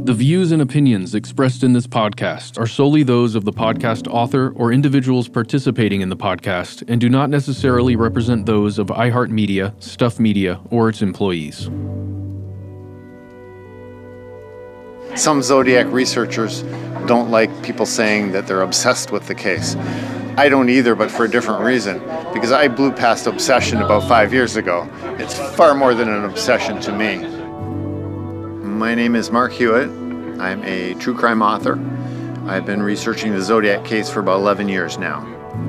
The views and opinions expressed in this podcast are solely those of the podcast author or individuals participating in the podcast and do not necessarily represent those of iHeartMedia, Stuff Media, or its employees. Some Zodiac researchers don't like people saying that they're obsessed with the case. I don't either, but for a different reason, because I blew past obsession about 5 years ago. It's far more than an obsession to me. My name is Mark Hewitt. I'm a true crime author. I've been researching the Zodiac case for about 11 years now.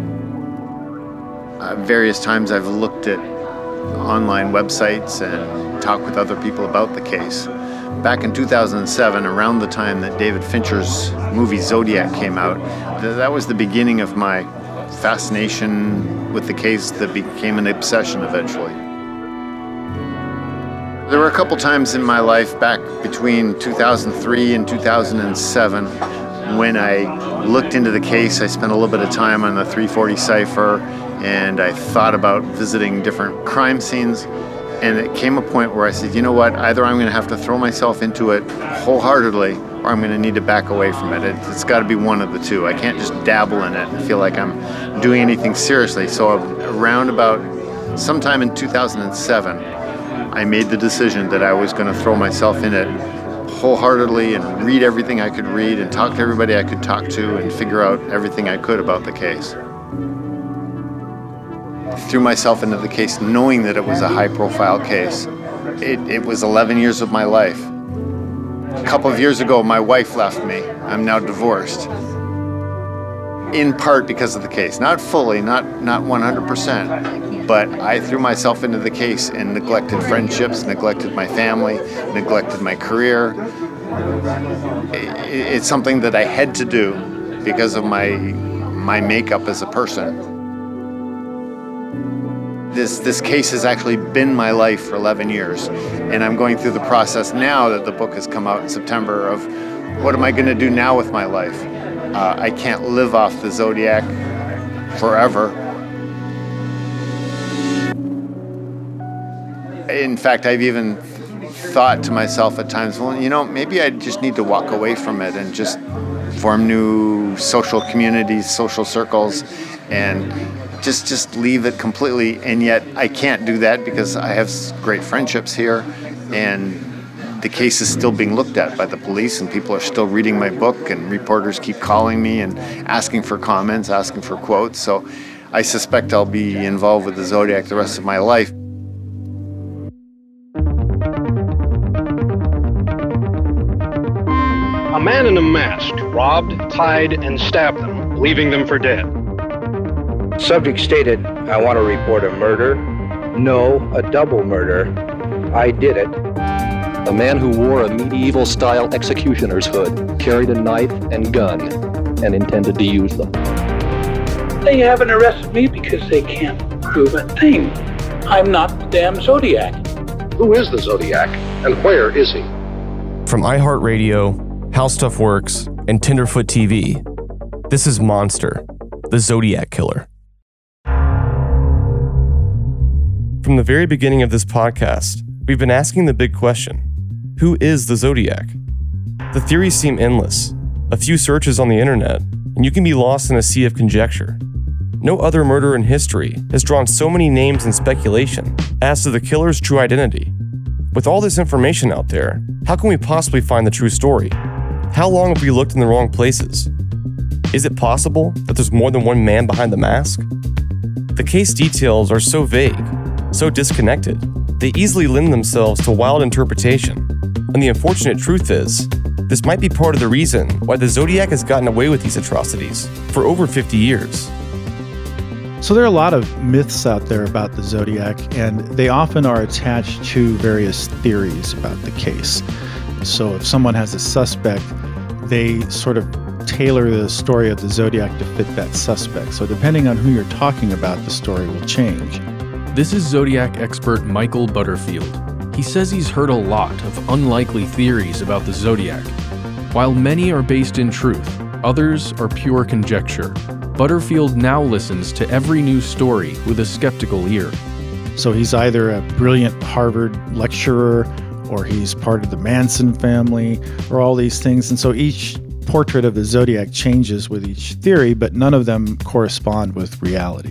Various times I've looked at online websites and talked with other people about the case. Back in 2007, around the time that David Fincher's movie Zodiac came out, that was the beginning of my fascination with the case that became an obsession eventually. There were a couple times in my life back between 2003 and 2007 when I looked into the case. I spent a little bit of time on the 340 cipher and I thought about visiting different crime scenes. And it came a point where I said, you know what, either I'm going to have to throw myself into it wholeheartedly or I'm going to need to back away from it. It's got to be one of the two. I can't just dabble in it and feel like I'm doing anything seriously. So around about sometime in 2007, I made the decision that I was going to throw myself in it wholeheartedly and read everything I could read and talk to everybody I could talk to and figure out everything I could about the case. Threw myself into the case knowing that it was a high-profile case. It was 11 years of my life. A couple of years ago, my wife left me. I'm now divorced. In part because of the case. Not fully, not 100%, but I threw myself into the case and neglected friendships, neglected my family, neglected my career. It's something that I had to do because of my makeup as a person. This case has actually been my life for 11 years, and I'm going through the process now that the book has come out in September of what am I going to do now with my life? I can't live off the Zodiac forever. In fact, I've even thought to myself at times, well, you know, maybe I just need to walk away from it and just form new social communities, social circles, and just leave it completely. And yet I can't do that because I have great friendships here and the case is still being looked at by the police and people are still reading my book and reporters keep calling me and asking for comments, asking for quotes. So I suspect I'll be involved with the Zodiac the rest of my life. A man in a mask robbed, tied, and stabbed them, leaving them for dead. Subject stated, I want to report a murder. No, a double murder. I did it. A man who wore a medieval-style executioner's hood, carried a knife and gun, and intended to use them. They haven't arrested me because they can't prove a thing. I'm not the damn Zodiac. Who is the Zodiac, and where is he? From iHeartRadio, How Stuff Works, and Tenderfoot TV, this is Monster, the Zodiac Killer. From the very beginning of this podcast, we've been asking the big question. Who is the Zodiac? The theories seem endless. A few searches on the internet, and you can be lost in a sea of conjecture. No other murder in history has drawn so many names and speculation as to the killer's true identity. With all this information out there, how can we possibly find the true story? How long have we looked in the wrong places? Is it possible that there's more than one man behind the mask? The case details are so vague, so disconnected, they easily lend themselves to wild interpretation. And the unfortunate truth is, this might be part of the reason why the Zodiac has gotten away with these atrocities for over 50 years. So there are a lot of myths out there about the Zodiac, and they often are attached to various theories about the case. So if someone has a suspect, they sort of tailor the story of the Zodiac to fit that suspect. So depending on who you're talking about, the story will change. This is Zodiac expert Michael Butterfield. He says he's heard a lot of unlikely theories about the Zodiac. While many are based in truth, others are pure conjecture. Butterfield now listens to every news story with a skeptical ear. So he's either a brilliant Harvard lecturer or he's part of the Manson family, or all these things. And so each portrait of the Zodiac changes with each theory, but none of them correspond with reality.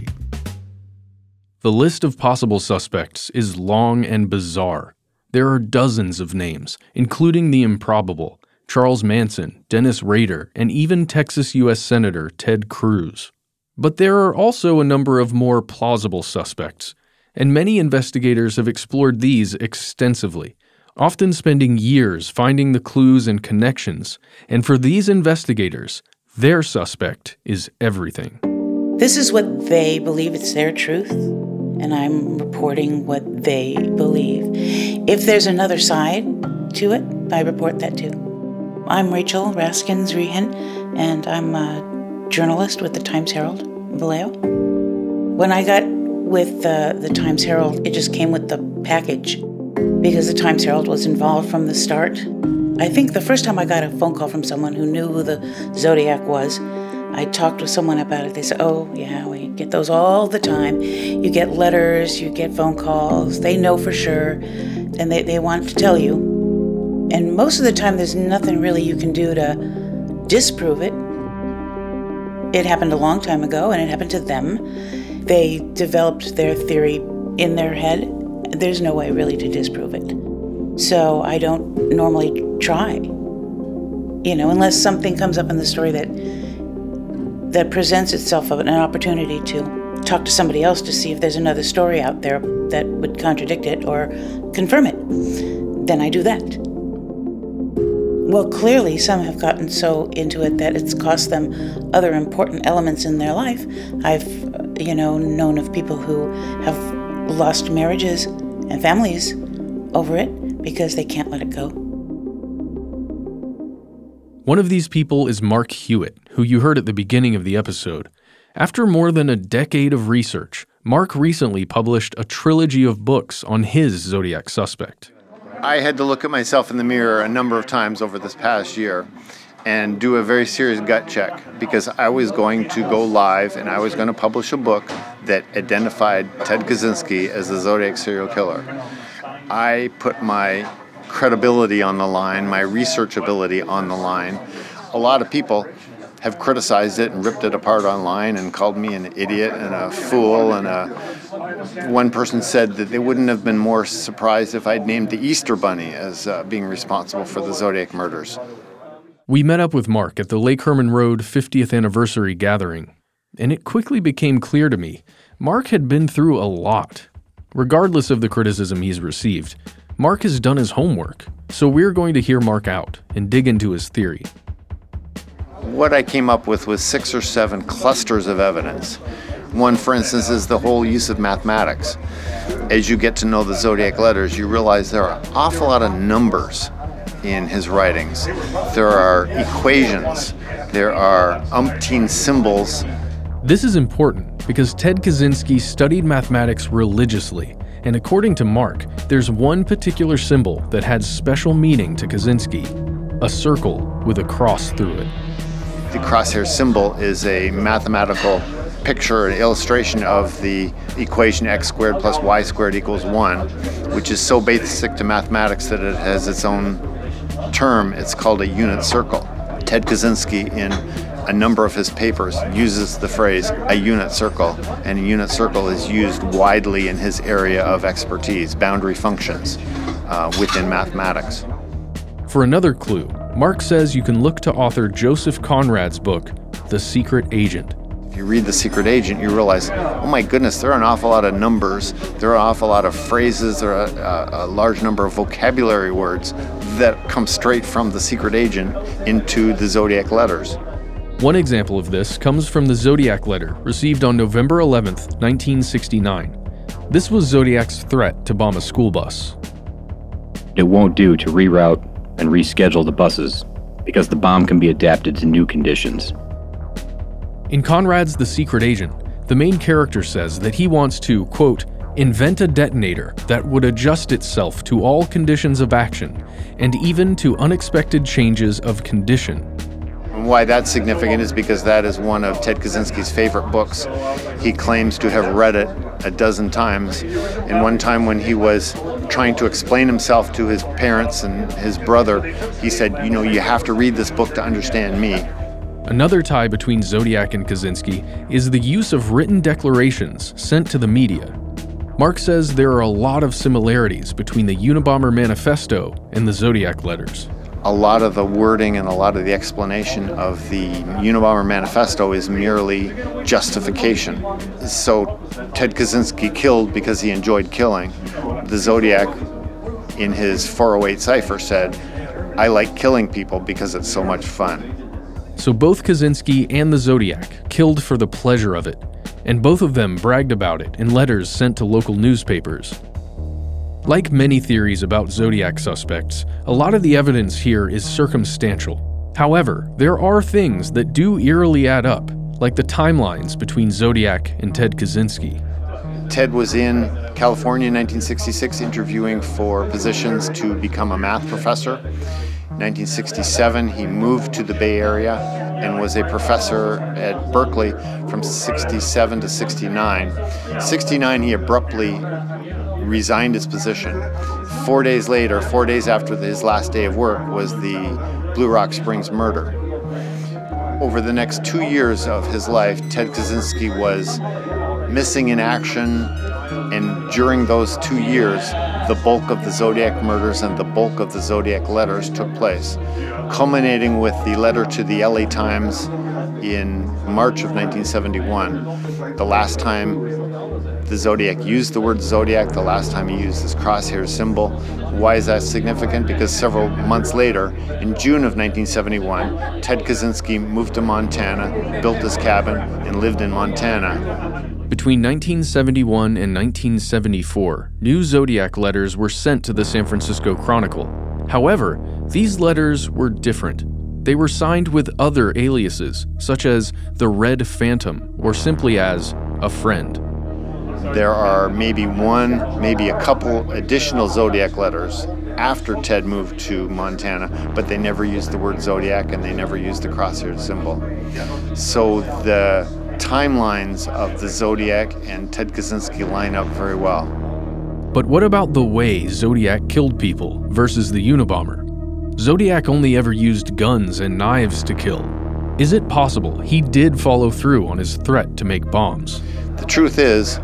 The list of possible suspects is long and bizarre. There are dozens of names, including the improbable, Charles Manson, Dennis Rader, and even Texas U.S. Senator Ted Cruz. But there are also a number of more plausible suspects, and many investigators have explored these extensively, often spending years finding the clues and connections. And for these investigators, their suspect is everything. This is what they believe, it's their truth, and I'm reporting what they believe. If there's another side to it, I report that too. I'm Rachel Raskins-Rehan, and I'm a journalist with the Times-Herald, Vallejo. When I got with the Times-Herald, it just came with the package because the Times-Herald was involved from the start. I think the first time I got a phone call from someone who knew who the Zodiac was, I talked with someone about it. They said, oh, yeah, we get those all the time. You get letters, you get phone calls. They know for sure, and they want to tell you. And most of the time, there's nothing really you can do to disprove it. It happened a long time ago, and it happened to them. They developed their theory in their head. There's no way really to disprove it. So I don't normally try, unless something comes up in the story that presents itself an opportunity to talk to somebody else to see if there's another story out there that would contradict it or confirm it. Then I do that. Well, clearly some have gotten so into it that it's cost them other important elements in their life. I've, known of people who have lost marriages and families over it because they can't let it go. One of these people is Mark Hewitt, who you heard at the beginning of the episode. After more than a decade of research, Mark recently published a trilogy of books on his Zodiac suspect. I had to look at myself in the mirror a number of times over this past year and do a very serious gut check because I was going to go live and I was going to publish a book that identified Ted Kaczynski as the Zodiac serial killer. I put my credibility on the line, my research ability on the line. A lot of people have criticized it and ripped it apart online and called me an idiot and a fool. And one person said that they wouldn't have been more surprised if I'd named the Easter Bunny as being responsible for the Zodiac murders. We met up with Mark at the Lake Herman Road 50th anniversary gathering, and it quickly became clear to me Mark had been through a lot. Regardless of the criticism he's received, Mark has done his homework, so we're going to hear Mark out and dig into his theory. What I came up with was 6 or 7 clusters of evidence. One, for instance, is the whole use of mathematics. As you get to know the Zodiac letters, you realize there are an awful lot of numbers in his writings. There are equations. There are umpteen symbols. This is important because Ted Kaczynski studied mathematics religiously, and according to Mark, there's one particular symbol that had special meaning to Kaczynski, a circle with a cross through it. The crosshair symbol is a mathematical picture, an illustration of the equation x squared plus y squared equals 1, which is so basic to mathematics that it has its own term. It's called a unit circle. Ted Kaczynski, in a number of his papers, uses the phrase a unit circle, and a unit circle is used widely in his area of expertise, boundary functions within mathematics. For another clue, Mark says you can look to author Joseph Conrad's book, The Secret Agent. If you read The Secret Agent, you realize, oh my goodness, there are an awful lot of numbers, there are an awful lot of phrases, there are a large number of vocabulary words that come straight from The Secret Agent into the Zodiac letters. One example of this comes from the Zodiac letter received on November 11th, 1969. This was Zodiac's threat to bomb a school bus. It won't do to reroute and reschedule the buses because the bomb can be adapted to new conditions. In Conrad's The Secret Agent, the main character says that he wants to, quote, invent a detonator that would adjust itself to all conditions of action and even to unexpected changes of condition. why that's significant is because that is one of Ted Kaczynski's favorite books. He claims to have read it a dozen times. And one time when he was trying to explain himself to his parents and his brother, he said, you have to read this book to understand me. Another tie between Zodiac and Kaczynski is the use of written declarations sent to the media. Mark says there are a lot of similarities between the Unabomber Manifesto and the Zodiac letters. A lot of the wording and a lot of the explanation of the Unabomber Manifesto is merely justification. So Ted Kaczynski killed because he enjoyed killing. The Zodiac, in his 408 cipher, said, I like killing people because it's so much fun. So both Kaczynski and the Zodiac killed for the pleasure of it, and both of them bragged about it in letters sent to local newspapers. Like many theories about Zodiac suspects, a lot of the evidence here is circumstantial. However, there are things that do eerily add up, like the timelines between Zodiac and Ted Kaczynski. Ted was in California in 1966 interviewing for positions to become a math professor. In 1967, he moved to the Bay Area and was a professor at Berkeley from 67 to 69. 69, he abruptly resigned his position. 4 days later, 4 days after his last day of work, was the Blue Rock Springs murder. Over the next 2 years of his life, Ted Kaczynski was missing in action, and during those 2 years, the bulk of the Zodiac murders and the bulk of the Zodiac letters took place, culminating with the letter to the LA Times in March of 1971, the last time the Zodiac used the word Zodiac, the last time he used this crosshair symbol. Why is that significant? Because several months later, in June of 1971, Ted Kaczynski moved to Montana, built his cabin, and lived in Montana. Between 1971 and 1974, new Zodiac letters were sent to the San Francisco Chronicle. However, these letters were different. They were signed with other aliases, such as the Red Phantom, or simply as a friend. There are maybe a couple additional Zodiac letters after Ted moved to Montana, but they never used the word Zodiac and they never used the crosshair symbol. So the timelines of the Zodiac and Ted Kaczynski line up very well. But what about the way Zodiac killed people versus the Unabomber? Zodiac only ever used guns and knives to kill. Is it possible he did follow through on his threat to make bombs? The truth is,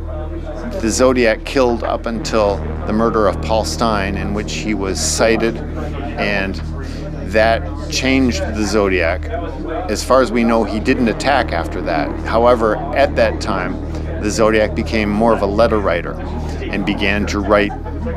the Zodiac killed up until the murder of Paul Stine, in which he was cited, and that changed the Zodiac. As far as we know, he didn't attack after that. However, at that time, the Zodiac became more of a letter writer and began to write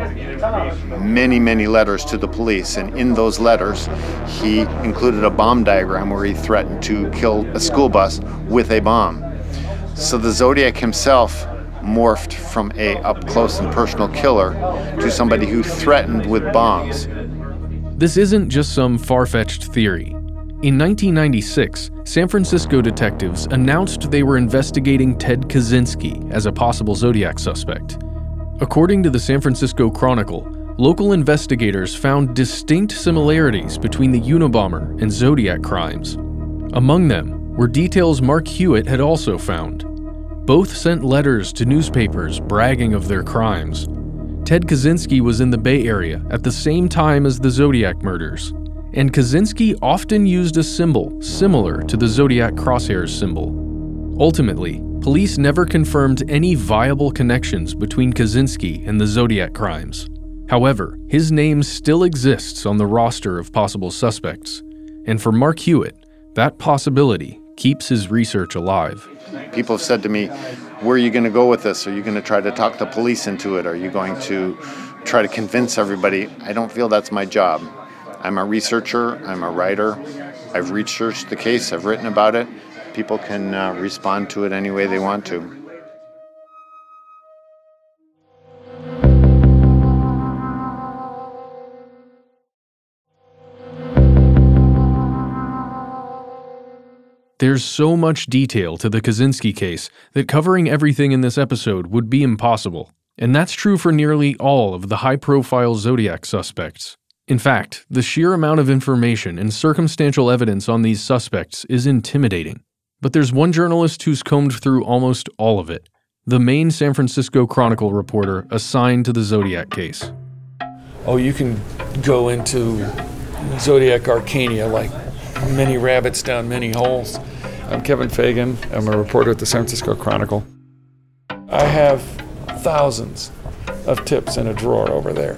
many, many letters to the police. And in those letters, he included a bomb diagram where he threatened to kill a school bus with a bomb. So the Zodiac himself morphed from a up-close and personal killer to somebody who threatened with bombs. This isn't just some far-fetched theory. In 1996, San Francisco detectives announced they were investigating Ted Kaczynski as a possible Zodiac suspect. According to the San Francisco Chronicle, local investigators found distinct similarities between the Unabomber and Zodiac crimes. Among them were details Mark Hewitt had also found. Both sent letters to newspapers bragging of their crimes. Ted Kaczynski was in the Bay Area at the same time as the Zodiac murders, and Kaczynski often used a symbol similar to the Zodiac crosshairs symbol. Ultimately, police never confirmed any viable connections between Kaczynski and the Zodiac crimes. However, his name still exists on the roster of possible suspects, and for Mark Hewitt, that possibility keeps his research alive. People have said to me, where are you going to go with this? Are you going to try to talk the police into it? Are you going to try to convince everybody? I don't feel that's my job. I'm a researcher. I'm a writer. I've researched the case. I've written about it. People can respond to it any way they want to. There's so much detail to the Kaczynski case that covering everything in this episode would be impossible, and that's true for nearly all of the high-profile Zodiac suspects. In fact, the sheer amount of information and circumstantial evidence on these suspects is intimidating. But there's one journalist who's combed through almost all of it, the main San Francisco Chronicle reporter assigned to the Zodiac case. Oh, you can go into Zodiac Arcania like many rabbits down many holes. I'm Kevin Fagan. I'm a reporter at the San Francisco Chronicle. I have thousands of tips in a drawer over there.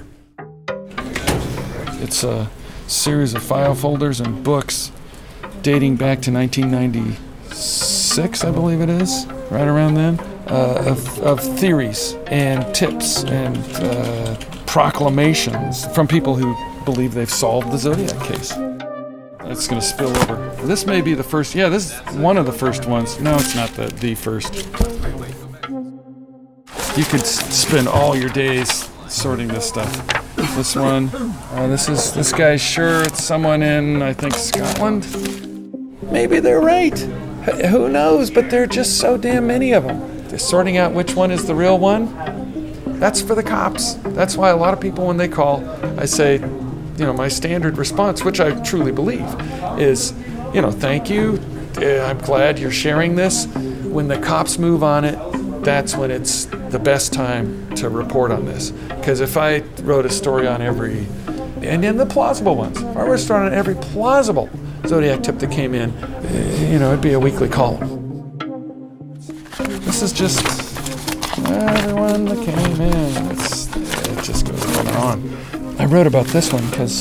It's a series of file folders and books dating back to 1996, I believe it is, right around then, of theories and tips and proclamations from people who believe they've solved the Zodiac case. It's going to spill over. This may be the first. Yeah, this is one of the first ones. No, it's not the first. You could spend all your days sorting this stuff. This one, this guy's sure it's someone in, I think, Scotland. Maybe they're right. Who knows? But there are just so damn many of them. They're sorting out which one is the real one. That's for the cops. That's why a lot of people, when they call, I say, my standard response, which I truly believe, is, thank you. I'm glad you're sharing this. When the cops move on it, that's when it's the best time to report on this. Because if I wrote a story on every, and then the plausible ones, if I wrote a story on every plausible Zodiac tip that came in, it'd be a weekly column. This is just everyone that came in. It just goes on and on. I wrote about this one because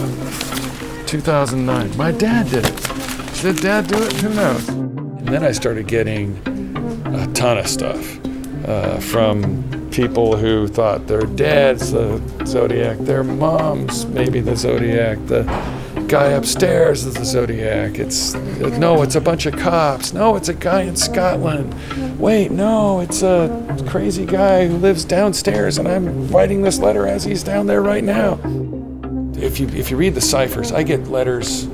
2009, my dad did it. Did Dad do it? Who knows? And then I started getting a ton of stuff from people who thought their dad's the Zodiac, their mom's maybe the Zodiac, the guy upstairs is the Zodiac. It's a bunch of cops. No, it's a guy in Scotland. Wait, no, it's a crazy guy who lives downstairs, and I'm writing this letter as he's down there right now. If you read the ciphers, I get letters,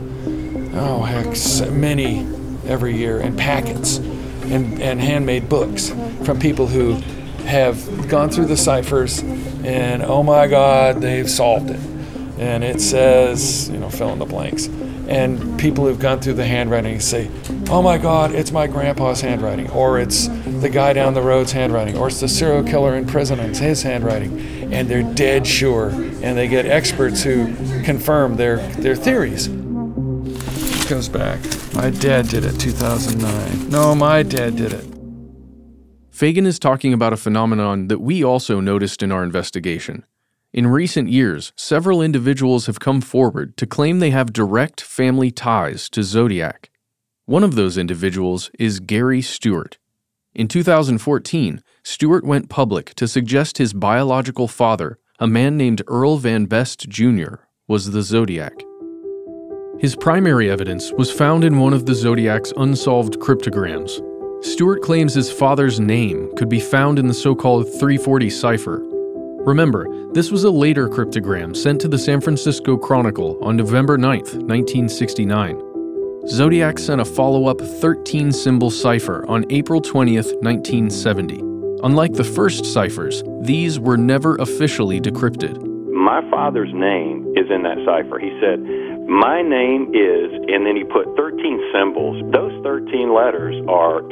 many every year, and packets, and handmade books from people who have gone through the ciphers, and oh my God, they've solved it. And it says, fill in the blanks. And people who've gone through the handwriting say, oh my God, it's my grandpa's handwriting, or it's the guy down the road's handwriting, or it's the serial killer in prison and it's his handwriting. And they're dead sure. And they get experts who confirm their theories. It goes back. My dad did it, 2009. No, my dad did it. Fagan is talking about a phenomenon that we also noticed in our investigation. In recent years, several individuals have come forward to claim they have direct family ties to Zodiac. One of those individuals is Gary Stewart. In 2014, Stewart went public to suggest his biological father, a man named Earl Van Best Jr., was the Zodiac. His primary evidence was found in one of the Zodiac's unsolved cryptograms. Stewart claims his father's name could be found in the so-called 340 cipher. Remember, this was a later cryptogram sent to the San Francisco Chronicle on November 9th, 1969. Zodiac sent a follow-up 13-symbol cipher on April 20th, 1970. Unlike the first ciphers, these were never officially decrypted. My father's name is in that cipher. He said, my name is, and then he put 13 symbols. Those 13 letters are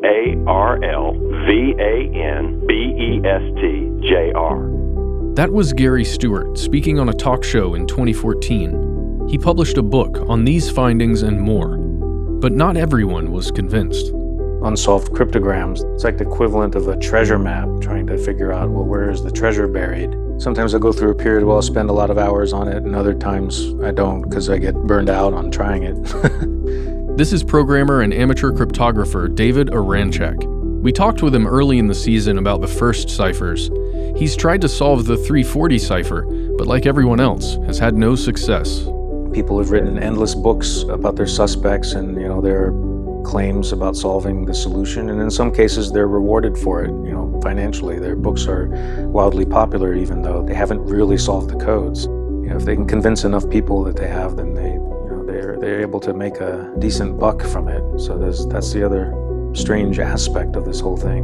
EARLVANBESTJR. That was Gary Stewart speaking on a talk show in 2014. He published a book on these findings and more. But not everyone was convinced. Unsolved cryptograms, it's like the equivalent of a treasure map, trying to figure out, where is the treasure buried? Sometimes I go through a period where I'll spend a lot of hours on it, and other times I don't because I get burned out on trying it. This is programmer and amateur cryptographer David Aranchak. We talked with him early in the season about the first ciphers. He's tried to solve the 340 cipher, but like everyone else, has had no success. People have written endless books about their suspects and, their claims about solving the solution, and in some cases they're rewarded for it, financially. Their books are wildly popular even though they haven't really solved the codes. If they can convince enough people that they have, then they're able to make a decent buck from it. So that's the other strange aspect of this whole thing.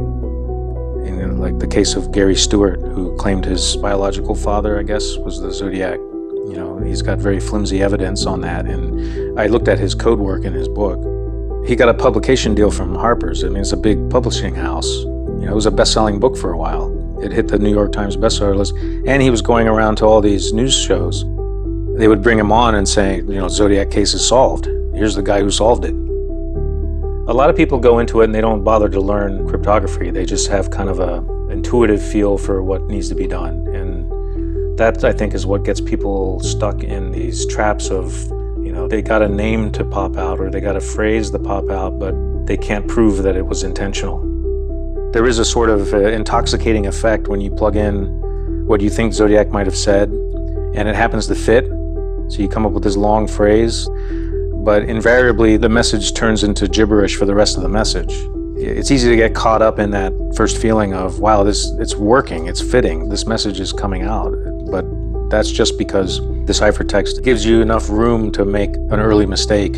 Like the case of Gary Stewart, who claimed his biological father, I guess, was the Zodiac. You know, he's got very flimsy evidence on that. And I looked at his code work in his book. He got a publication deal from Harper's. I mean, it's a big publishing house. You know, it was a best-selling book for a while. It hit the New York Times bestseller list. And he was going around to all these news shows. They would bring him on and say, you know, Zodiac case is solved. Here's the guy who solved it. A lot of people go into it and they don't bother to learn cryptography. They just have kind of a intuitive feel for what needs to be done. And that, I think, is what gets people stuck in these traps of, you know, they got a name to pop out or they got a phrase to pop out, but they can't prove that it was intentional. There is a sort of intoxicating effect when you plug in what you think Zodiac might have said, and it happens to fit. So you come up with this long phrase, but invariably the message turns into gibberish for the rest of the message. It's easy to get caught up in that first feeling of, wow, it's working, it's fitting, this message is coming out. But that's just because the ciphertext gives you enough room to make an early mistake.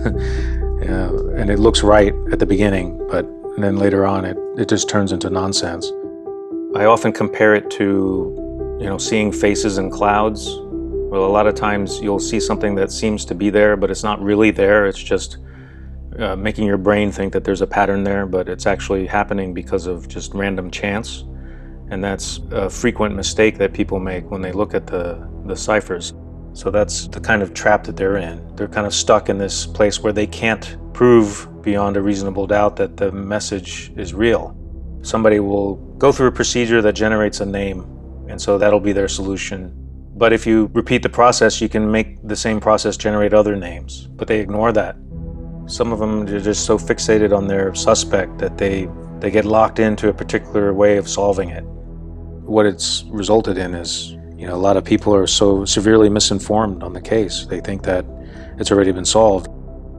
And it looks right at the beginning, but then later on it just turns into nonsense. I often compare it to, you know, seeing faces in clouds. Well, a lot of times you'll see something that seems to be there, but it's not really there. It's just making your brain think that there's a pattern there, but it's actually happening because of just random chance. And that's a frequent mistake that people make when they look at the ciphers. So that's the kind of trap that they're in. They're kind of stuck in this place where they can't prove beyond a reasonable doubt that the message is real. Somebody will go through a procedure that generates a name, and so that'll be their solution. But if you repeat the process, you can make the same process generate other names, but they ignore that. Some of them are just so fixated on their suspect that they get locked into a particular way of solving it. What it's resulted in is, you know, a lot of people are so severely misinformed on the case. They think that it's already been solved.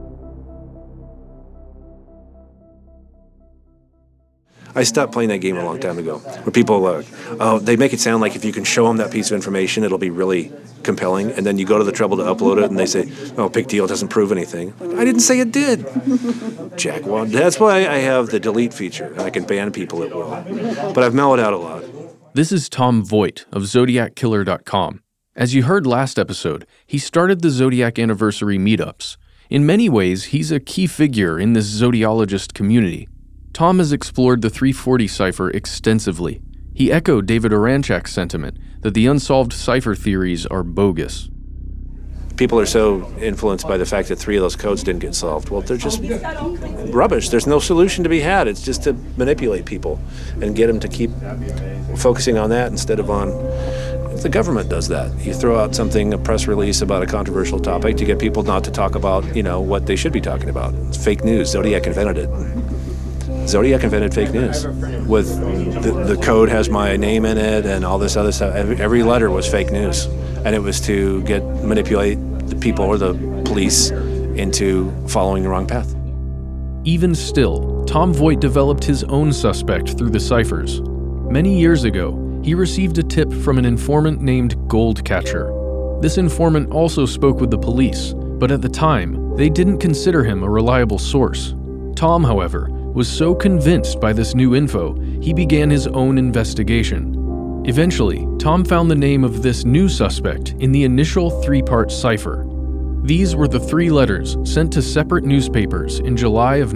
I stopped playing that game a long time ago, where people, they make it sound like if you can show them that piece of information, it'll be really compelling, and then you go to the trouble to upload it, and they say, oh, big deal, it doesn't prove anything. I didn't say it did. Jackwad. That's why I have the delete feature, and I can ban people at will. But I've mellowed out a lot. This is Tom Voigt of ZodiacKiller.com. As you heard last episode, he started the Zodiac Anniversary meetups. In many ways, he's a key figure in this zodiologist community. Tom has explored the 340 cipher extensively. He echoed David Oranchak's sentiment that the unsolved cipher theories are bogus. People are so influenced by the fact that 3 of those codes didn't get solved. Well, they're just rubbish. There's no solution to be had. It's just to manipulate people and get them to keep focusing on that instead of on... The government does that. You throw out something, a press release about a controversial topic to get people not to talk about, you know, what they should be talking about. It's fake news. Zodiac invented it. Zodiac invented fake news. With the code has my name in it and all this other stuff. Every letter was fake news. And it was to manipulate the people or the police into following the wrong path. Even still, Tom Voigt developed his own suspect through the ciphers. Many years ago, he received a tip from an informant named Goldcatcher. This informant also spoke with the police, but at the time, they didn't consider him a reliable source. Tom, however, was so convinced by this new info, he began his own investigation. Eventually, Tom found the name of this new suspect in the initial 3-part cipher. These were the 3 letters sent to separate newspapers in July of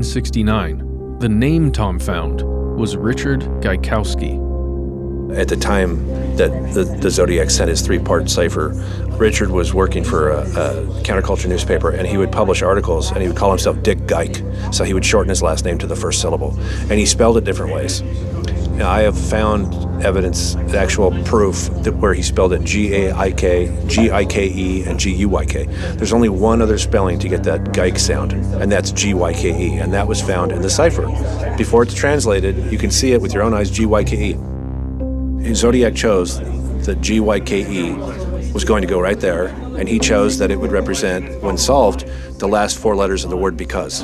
1969. The name Tom found was Richard Gaikowski. At the time that the Zodiac sent his 3-part cipher, Richard was working for a counterculture newspaper, and he would publish articles, and he would call himself Dick Geik, so he would shorten his last name to the first syllable, and he spelled it different ways. Now, I have found evidence, actual proof, that where he spelled it G-A-I-K, G-I-K-E, and G-U-Y-K. There's only one other spelling to get that Geik sound, and that's G-Y-K-E, and that was found in the cipher. Before it's translated, you can see it with your own eyes, G-Y-K-E. Zodiac chose that G-Y-K-E was going to go right there, and he chose that it would represent, when solved, the last 4 letters of the word because.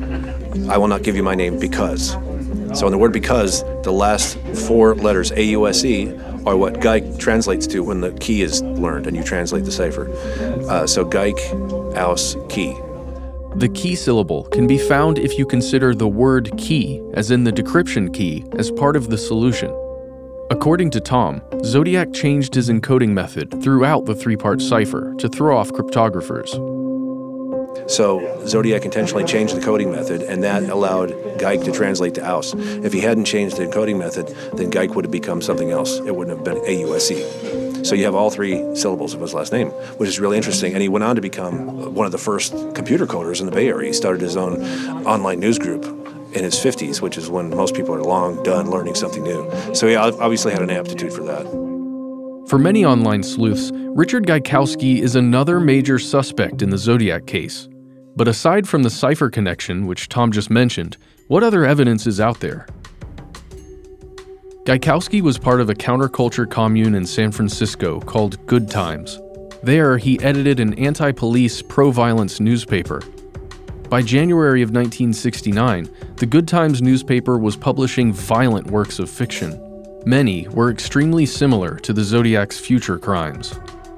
I will not give you my name because. So in the word because, the last 4 letters, A-U-S-E, are what Geik translates to when the key is learned and you translate the cipher. So Geik, Aus, Key. The key syllable can be found if you consider the word key, as in the decryption key, as part of the solution. According to Tom, Zodiac changed his encoding method throughout the three-part cipher to throw off cryptographers. So Zodiac intentionally changed the coding method, and that allowed Geik to translate to Aus. If he hadn't changed the encoding method, then Geik would have become something else. It wouldn't have been AUSE. So you have all three syllables of his last name, which is really interesting. And he went on to become one of the first computer coders in the Bay Area. He started his own online news group in his 50s, which is when most people are long done learning something new. So he obviously had an aptitude for that. For many online sleuths, Richard Gaikowski is another major suspect in the Zodiac case. But aside from the cipher connection, which Tom just mentioned, what other evidence is out there? Gaikowski was part of a counterculture commune in San Francisco called Good Times. There, he edited an anti-police, pro-violence newspaper. By January of 1969, the Good Times newspaper was publishing violent works of fiction. Many were extremely similar to the Zodiac's future crimes.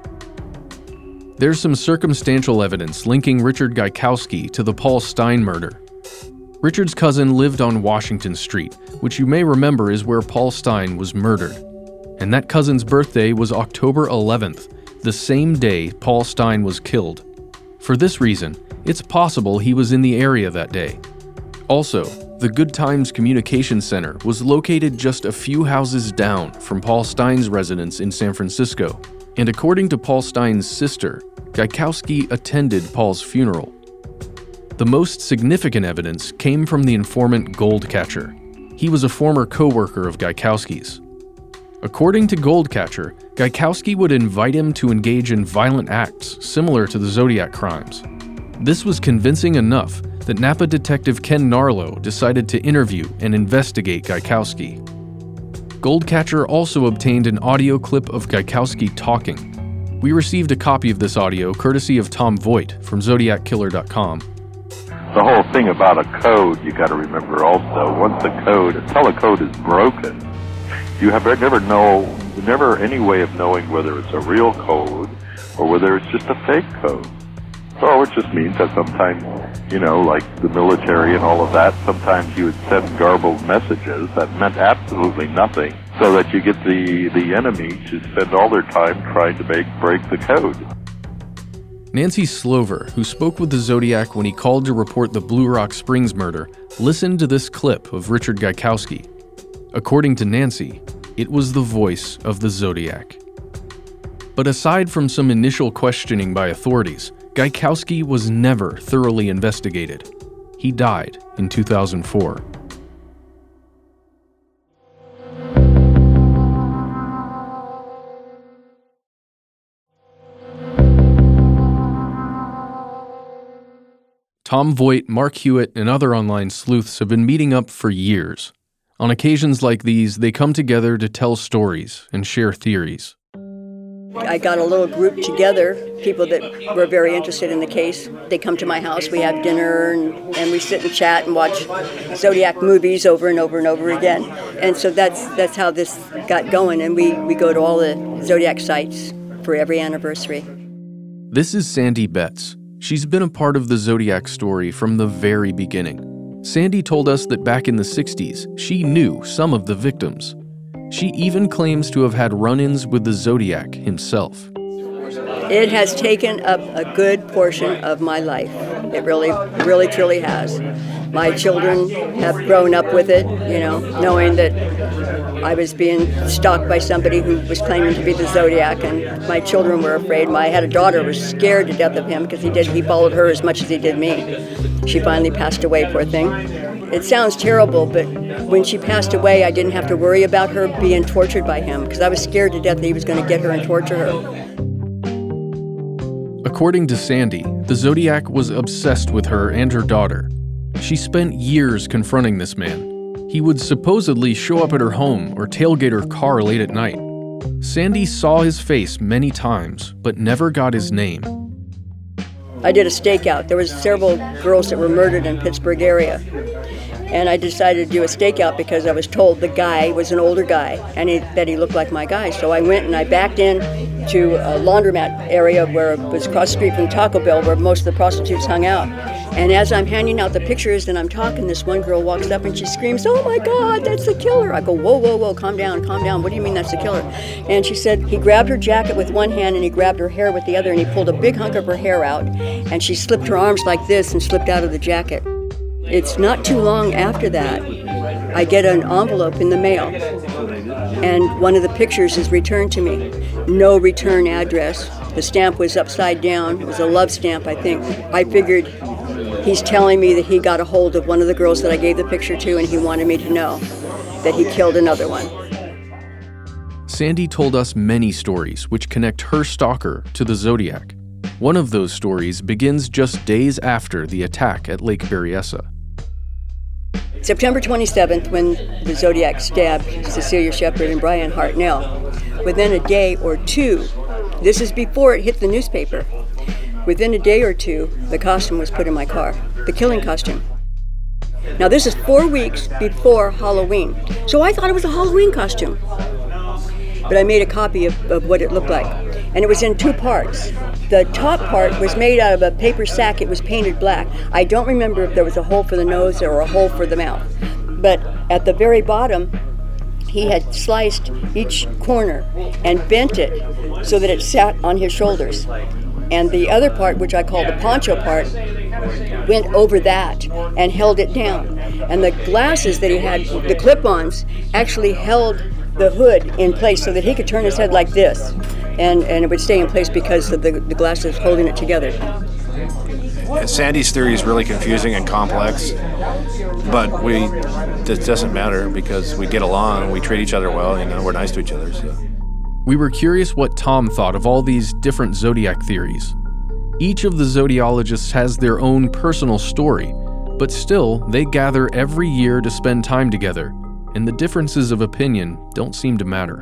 There's some circumstantial evidence linking Richard Gaikowski to the Paul Stine murder. Richard's cousin lived on Washington Street, which you may remember is where Paul Stine was murdered. And that cousin's birthday was October 11th, the same day Paul Stine was killed. For this reason, it's possible he was in the area that day. Also, the Good Times Communication Center was located just a few houses down from Paul Stine's residence in San Francisco. And according to Paul Stine's sister, Gaikowski attended Paul's funeral. The most significant evidence came from the informant Goldcatcher. He was a former co-worker of Gaikowski's. According to Goldcatcher, Gaikowski would invite him to engage in violent acts similar to the Zodiac crimes. This was convincing enough that Napa detective Ken Narlow decided to interview and investigate Gaikowski. Goldcatcher also obtained an audio clip of Gaikowski talking. We received a copy of this audio courtesy of Tom Voigt from ZodiacKiller.com. The whole thing about a code, you got to remember also, once until a code is broken, you never any way of knowing whether it's a real code or whether it's just a fake code. So it just means that sometimes, like the military and all of that, sometimes you would send garbled messages that meant absolutely nothing so that you get the enemy to spend all their time trying to break the code. Nancy Slover, who spoke with the Zodiac when he called to report the Blue Rock Springs murder, listened to this clip of Richard Gaikowski. According to Nancy, it was the voice of the Zodiac. But aside from some initial questioning by authorities, Gaikowski was never thoroughly investigated. He died in 2004. Tom Voigt, Mark Hewitt, and other online sleuths have been meeting up for years. On occasions like these, they come together to tell stories and share theories. I got a little group together, people that were very interested in the case. They come to my house, we have dinner, and we sit and chat and watch Zodiac movies over and over and over again. And so that's how this got going, and we go to all the Zodiac sites for every anniversary. This is Sandy Betts. She's been a part of the Zodiac story from the very beginning. Sandy told us that back in the 60s, she knew some of the victims. She even claims to have had run-ins with the Zodiac himself. It has taken up a good portion of my life. It really, really, truly has. My children have grown up with it, knowing that I was being stalked by somebody who was claiming to be the Zodiac, and my children were afraid. I had a daughter who was scared to death of him because he followed her as much as he did me. She finally passed away, poor thing. It sounds terrible, but when she passed away, I didn't have to worry about her being tortured by him because I was scared to death that he was going to get her and torture her. According to Sandy, the Zodiac was obsessed with her and her daughter. She spent years confronting this man. He would supposedly show up at her home or tailgate her car late at night. Sandy saw his face many times, but never got his name. I did a stakeout. There was several girls that were murdered in Pittsburgh area. And I decided to do a stakeout because I was told the guy was an older guy and that he looked like my guy. So I went and I backed in to a laundromat area where it was across the street from Taco Bell, where most of the prostitutes hung out. And as I'm handing out the pictures and I'm talking, this one girl walks up and she screams, "Oh my God, that's the killer!" I go, "Whoa, whoa, whoa, calm down, calm down. What do you mean that's the killer?" And she said he grabbed her jacket with one hand and he grabbed her hair with the other, and he pulled a big hunk of her hair out, and she slipped her arms like this and slipped out of the jacket. It's not too long after that, I get an envelope in the mail, and one of the pictures is returned to me. No return address. The stamp was upside down. It was a love stamp, I think. I figured he's telling me that he got a hold of one of the girls that I gave the picture to, and he wanted me to know that he killed another one. Sandy told us many stories which connect her stalker to the Zodiac. One of those stories begins just days after the attack at Lake Berryessa. September 27th, when the Zodiac stabbed Cecilia Shepard and Brian Hartnell, within a day or two, this is before it hit the newspaper, within a day or two, the costume was put in my car, the killing costume. Now this is 4 weeks before Halloween, so I thought it was a Halloween costume. But I made a copy of what it looked like, and it was in 2 parts. The top part was made out of a paper sack. It was painted black. I don't remember if there was a hole for the nose or a hole for the mouth. But at the very bottom, he had sliced each corner and bent it so that it sat on his shoulders. And the other part, which I call the poncho part, went over that and held it down. And the glasses that he had, the clip-ons, actually held the hood in place so that he could turn his head like this. And it would stay in place because of the glasses holding it together. Sandy's theory is really confusing and complex, but it doesn't matter because we get along, we treat each other well, we're nice to each other. So. We were curious what Tom thought of all these different Zodiac theories. Each of the Zodiologists has their own personal story, but still, they gather every year to spend time together, and the differences of opinion don't seem to matter.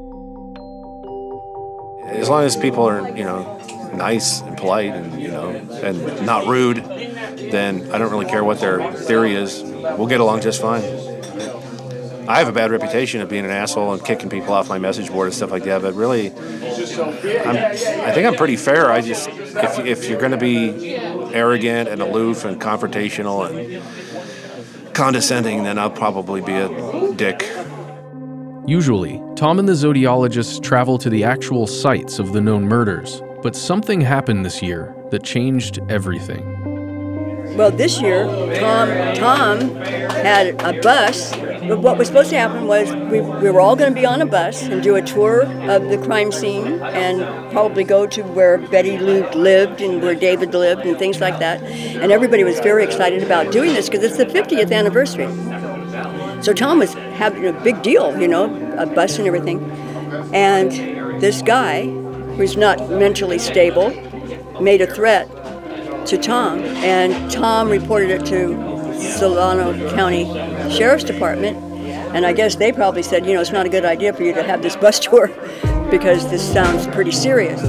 As long as people are, nice and polite and, and not rude, then I don't really care what their theory is. We'll get along just fine. I have a bad reputation of being an asshole and kicking people off my message board and stuff like that, but really, I think I'm pretty fair. I just, if you're going to be arrogant and aloof and confrontational and condescending, then I'll probably be a dick. Usually, Tom and the Zodiologists travel to the actual sites of the known murders, but something happened this year that changed everything. Well, this year, Tom had a bus. What was supposed to happen was we were all going to be on a bus and do a tour of the crime scene and probably go to where Betty Lou lived and where David lived and things like that. And everybody was very excited about doing this because it's the 50th anniversary. So Tom was having a big deal, a bus and everything. And this guy, who's not mentally stable, made a threat to Tom, and Tom reported it to Solano County Sheriff's Department, and I guess they probably said, it's not a good idea for you to have this bus tour because this sounds pretty serious.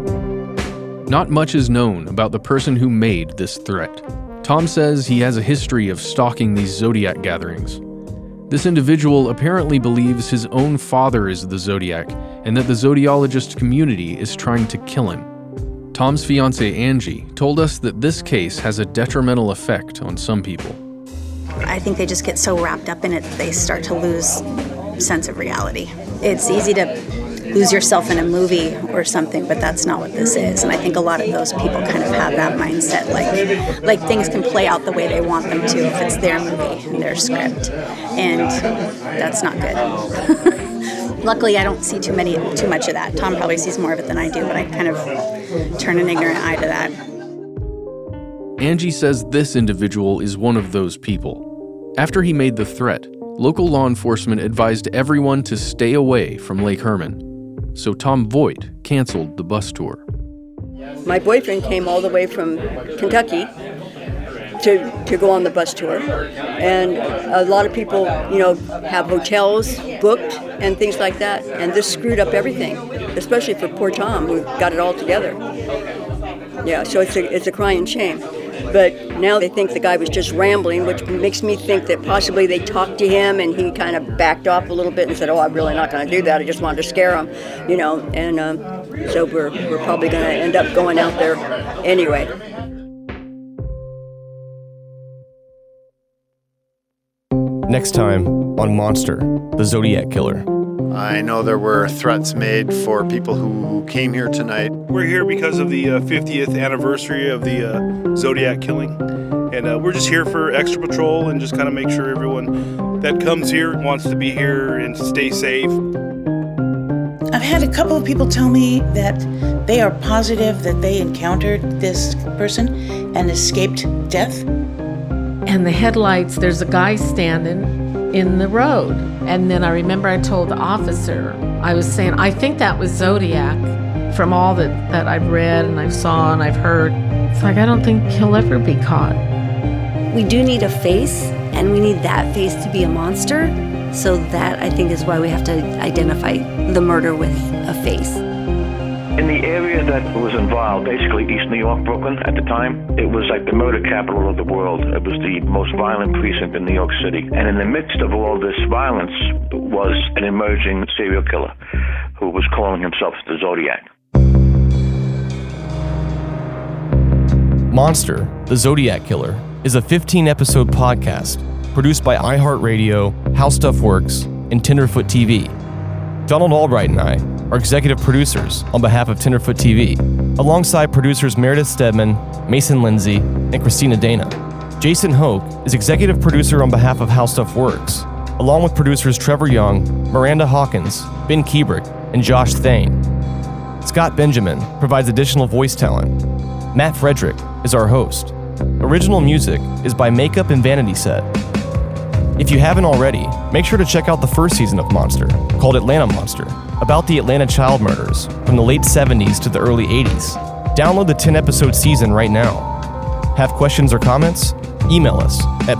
Not much is known about the person who made this threat. Tom says he has a history of stalking these Zodiac gatherings. This individual apparently believes his own father is the Zodiac and that the Zodiologist community is trying to kill him. Tom's fiancée, Angie, told us that this case has a detrimental effect on some people. I think they just get so wrapped up in it that they start to lose sense of reality. It's easy to lose yourself in a movie or something, but that's not what this is. And I think a lot of those people kind of have that mindset, like things can play out the way they want them to if it's their movie and their script. And that's not good. Luckily, I don't see too much of that. Tom probably sees more of it than I do, but I kind of turn an ignorant eye to that. Angie says this individual is one of those people. After he made the threat, local law enforcement advised everyone to stay away from Lake Herman. So Tom Voigt canceled the bus tour. My boyfriend came all the way from Kentucky to go on the bus tour, and a lot of people, have hotels booked and things like that, and this screwed up everything, especially for poor Tom, who got it all together. Yeah, so it's a crying shame. But now they think the guy was just rambling, which makes me think that possibly they talked to him and he kind of backed off a little bit and said, "Oh, I'm really not going to do that. I just wanted to scare him," and So we're probably going to end up going out there anyway. Next time on Monster, the Zodiac Killer. I know there were threats made for people who came here tonight. We're here because of the 50th anniversary of the Zodiac killing. And we're just here for extra patrol and just kind of make sure everyone that comes here wants to be here and stay safe. I've had a couple of people tell me that they are positive that they encountered this person and escaped death. And the headlights, there's a guy standing in the road. And then I remember I told the officer, I was saying, I think that was Zodiac from all that I've read and I've saw and I've heard. It's like, I don't think he'll ever be caught. We do need a face, and we need that face to be a monster. So that, I think, is why we have to identify the murder with a face. In the area that was involved, basically East New York, Brooklyn, at the time, it was like the murder capital of the world. It was the most violent precinct in New York City. And in the midst of all this violence was an emerging serial killer who was calling himself the Zodiac. Monster, the Zodiac Killer, is a 15-episode podcast produced by iHeartRadio, How Stuff Works, and Tenderfoot TV. Donald Albright and I are executive producers on behalf of Tenderfoot TV, alongside producers Meredith Stedman, Mason Lindsay, and Christina Dana. Jason Hoke is executive producer on behalf of How Stuff Works, along with producers Trevor Young, Miranda Hawkins, Ben Kubrick, and Josh Thane. Scott Benjamin provides additional voice talent. Matt Frederick is our host. Original music is by Makeup and Vanity Set. If you haven't already, make sure to check out the first season of Monster, called Atlanta Monster, about the Atlanta child murders from the late 70s to the early 80s. Download the 10-episode season right now. Have questions or comments? Email us at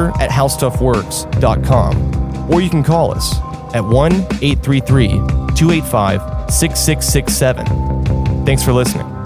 monster@howstuffworks.com, or you can call us at 1-833-285-6667. Thanks for listening.